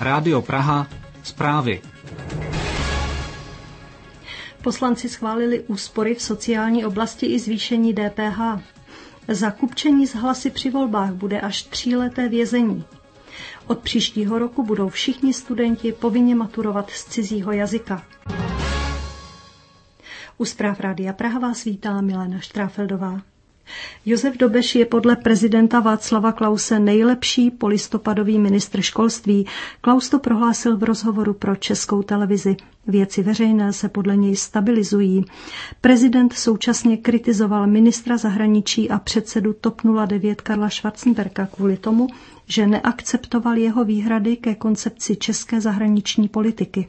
Rádio Praha, zprávy. Poslanci schválili úspory v sociální oblasti i zvýšení DPH. Za kupčení s hlasy při volbách bude až 3leté vězení. Od příštího roku budou všichni studenti povinně maturovat z cizího jazyka. U zpráv Rádia Praha vás vítá Milena Štráfeldová. Josef Dobeš je podle prezidenta Václava Klause nejlepší polistopadový ministr školství. Klaus to prohlásil v rozhovoru pro Českou televizi. Věci veřejné se podle něj stabilizují. Prezident současně kritizoval ministra zahraničí a předsedu TOP 09 Karla Schwarzenberga kvůli tomu, že neakceptoval jeho výhrady ke koncepci české zahraniční politiky.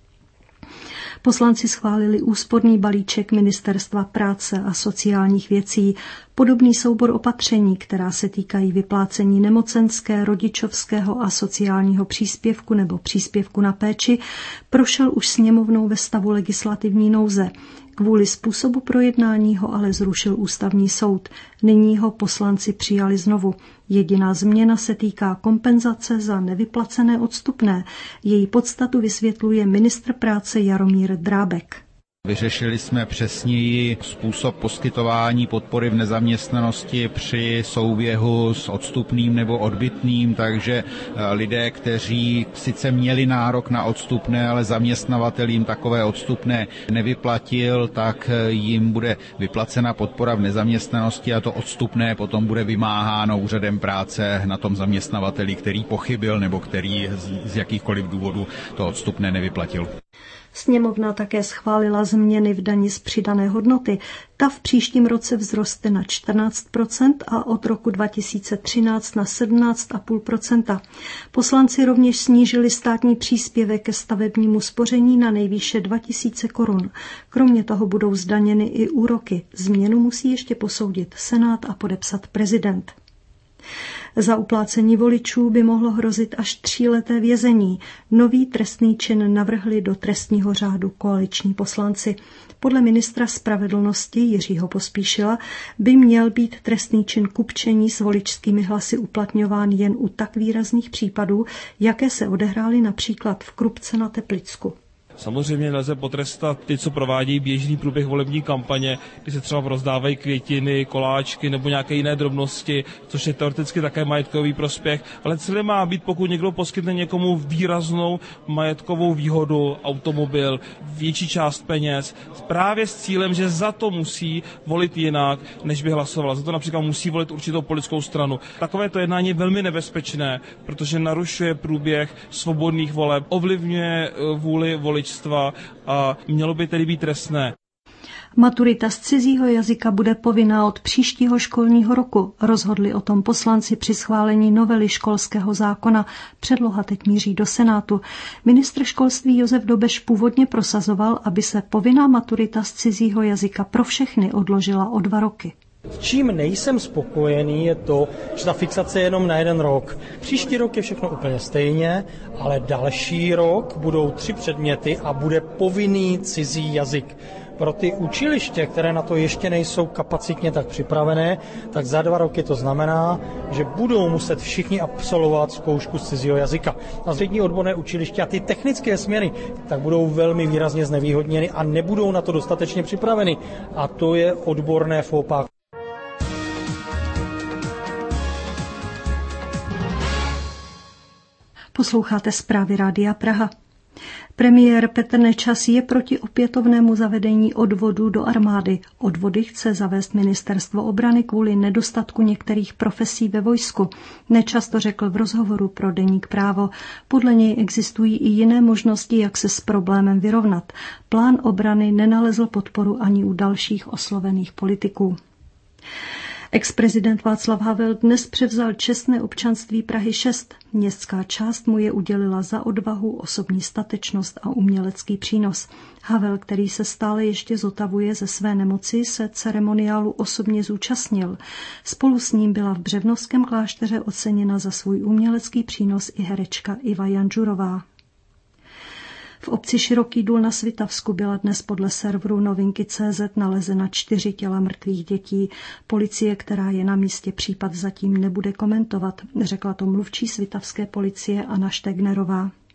Poslanci schválili úsporný balíček Ministerstva práce a sociálních věcí, podobný soubor opatření, která se týkají vyplácení nemocenské, rodičovského a sociálního příspěvku nebo příspěvku na péči, prošel už sněmovnou ve stavu legislativní nouze. Kvůli způsobu projednání ho ale zrušil ústavní soud. Nyní ho poslanci přijali znovu. Jediná změna se týká kompenzace za nevyplacené odstupné. Její podstatu vysvětluje ministr práce Jaromír Drábek. Vyřešili jsme přesněji způsob poskytování podpory v nezaměstnanosti při souběhu s odstupným nebo odbytným, takže lidé, kteří sice měli nárok na odstupné, ale zaměstnavatel jim takové odstupné nevyplatil, tak jim bude vyplacena podpora v nezaměstnanosti a to odstupné potom bude vymáháno úřadem práce na tom zaměstnavateli, který pochybil nebo který z jakýchkoliv důvodů to odstupné nevyplatil. Sněmovna také schválila změny v dani z přidané hodnoty. Ta v příštím roce vzroste na 14% a od roku 2013 na 17,5%. Poslanci rovněž snížili státní příspěvek ke stavebnímu spoření na nejvýše 2 000 korun. Kromě toho budou zdaněny i úroky. Změnu musí ještě posoudit Senát a podepsat prezident. Za uplácení voličů by mohlo hrozit až 3leté vězení. Nový trestný čin navrhli do trestního řádu koaliční poslanci. Podle ministra spravedlnosti Jiřího Pospíšila by měl být trestný čin kupčení s voličskými hlasy uplatňován jen u tak výrazných případů, jaké se odehrály například v Krupce na Teplicku. Samozřejmě nelze potrestat ty, co provádějí běžný průběh volební kampaně, kdy se třeba rozdávají květiny, koláčky nebo nějaké jiné drobnosti, což je teoreticky také majetkový prospěch, ale cílem má být, pokud někdo poskytne někomu výraznou majetkovou výhodu, automobil, větší část peněz, právě s cílem, že za to musí volit jinak, než by hlasoval. Za to například musí volit určitou politickou stranu. Takovéto jednání je velmi nebezpečné, protože narušuje průběh svobodných voleb, ovlivňuje vůli voličů a mělo by tedy být trestné. Maturita z cizího jazyka bude povinná od příštího školního roku. Rozhodli o tom poslanci při schválení novely školského zákona. Předloha teď míří do Senátu. Ministr školství Josef Dobeš původně prosazoval, aby se povinná maturita z cizího jazyka pro všechny odložila o 2 roky. S čím nejsem spokojený je to, že ta fixace je jenom na 1 rok. Příští rok je všechno úplně stejně, ale další rok budou 3 předměty a bude povinný cizí jazyk. Pro ty učiliště, které na to ještě nejsou kapacitně tak připravené, tak za 2 roky to znamená, že budou muset všichni absolvovat zkoušku z cizího jazyka. A střední odborné učiliště a ty technické směry tak budou velmi výrazně znevýhodněny a nebudou na to dostatečně připraveny. A to je odborné faux pas. Posloucháte zprávy Rádia Praha. Premiér Petr Nečas je proti opětovnému zavedení odvodů do armády. Odvody chce zavést ministerstvo obrany kvůli nedostatku některých profesí ve vojsku. Nečas to řekl v rozhovoru pro deník Právo. Podle něj existují i jiné možnosti, jak se s problémem vyrovnat. Plán obrany nenalezl podporu ani u dalších oslovených politiků. Ex-prezident Václav Havel dnes převzal čestné občanství Prahy 6. Městská část mu je udělila za odvahu, osobní statečnost a umělecký přínos. Havel, který se stále ještě zotavuje ze své nemoci, se ceremoniálu osobně zúčastnil. Spolu s ním byla v Břevnovském klášteře oceněna za svůj umělecký přínos i herečka Iva Janžurová. V obci Široký Důl na Svitavsku byla dnes podle serveru Novinky.cz nalezena 4 těla mrtvých dětí. Policie, která je na místě, případ zatím nebude komentovat, řekla to mluvčí svitavské policie Anna Štegnerová.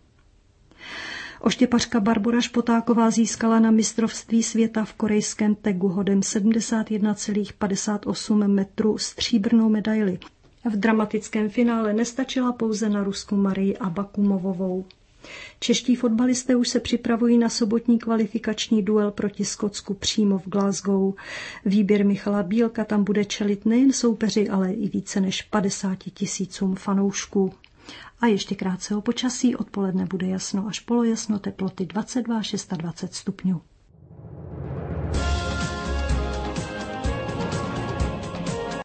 Oštěpařka Barbora Špotáková získala na mistrovství světa v korejském tegu hodem 71,58 metru stříbrnou medaili. V dramatickém finále nestačila pouze na Rusku Marii Abakumovovou. Čeští fotbalisté už se připravují na sobotní kvalifikační duel proti Skotsku přímo v Glasgow. Výběr Michala Bílka tam bude čelit nejen soupeři, ale i více než 50 000 fanoušků. A ještě krátce o počasí, odpoledne bude jasno až polojasno, teploty 22 až 26 stupňů.